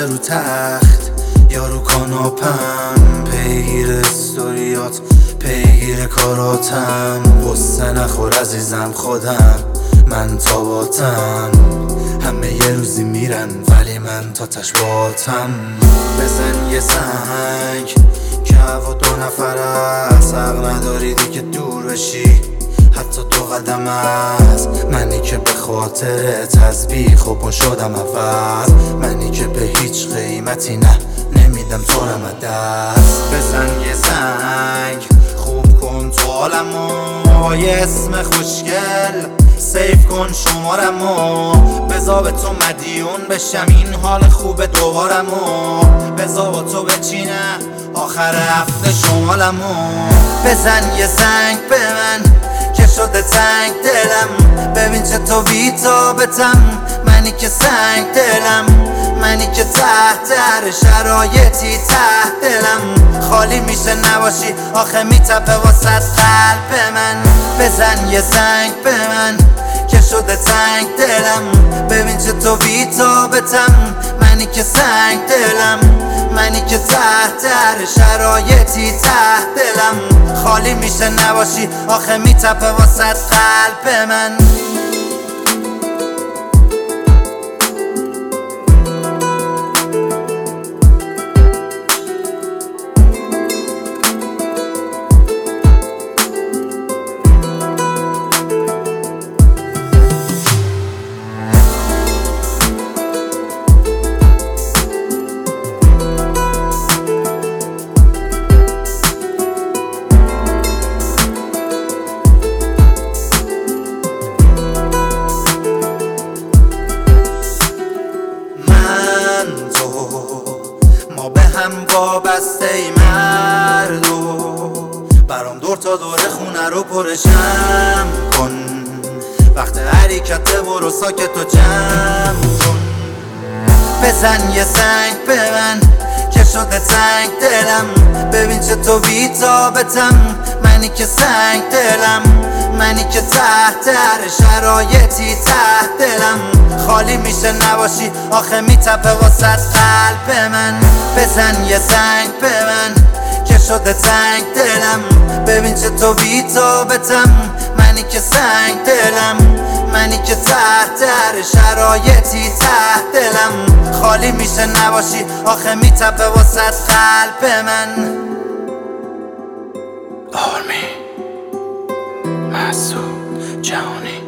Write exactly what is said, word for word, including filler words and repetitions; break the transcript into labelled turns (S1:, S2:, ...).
S1: رو تخت یا رو کاناپم، پیگیر استوریات پیگیر کاراتم. غصه نخور عزیزم خودم من تاباتم، همه یه روزی میرن ولی من تا تش باتم. بزن یه سنگ که هوا دو نفر است، حق نداری دیگه دور بشی حتی دو قدم است. منی که به خاطر تسبیح خوبون شدم عوض، منی که به هیچ قیمتی نه نمیدم تو رم دست. بزن یه زنگ خوب کن تو عالمو، یه اسم خوشگل سیف کن شمارمو، بزا به تو مدیون بشم این حال خوب دوبارمو، بزا با تو بچینم آخر هفته شمالمو. بزن یه زنگ به من که شده تنگ دلم، ببین چه تو بی‌تابتم، منی که سنگ دلم، منی که تحت هر شرایطی تحت دلم خالی میشه نباشی آخه میتپه واسه قلب من. بزن یه زنگ به من که شده تنگ دلم، ببین چه تو بی‌تابتم، منی که سنگ دلم، منی که تحت هر شرایطی تحت دلم خالی میشه نباشی آخه میتپه واسه قلب من. به هم وابسته ای مردو، برام دور تا دور خونه رو پرشم کن، وقت حرکت برو ساکت و جمع کن. بزن یه سنگ به من که شده تنگ دلم، ببین چه تو بی‌تابتم، منی که سنگ دلم، منی که تحت هر شرایطی تحت دلم خالی میشه نباشی آخه میتپه واسه قلب من. بزن یه زنگ به من که شده تنگ دلم، ببین چه تو بی‌تابتم، منی که سنگ دلم، منی که تحت هر شرایطی تحت دلم خالی میشه نباشی آخه میتپه واسه قلب من.
S2: آرمی مسعود جهانی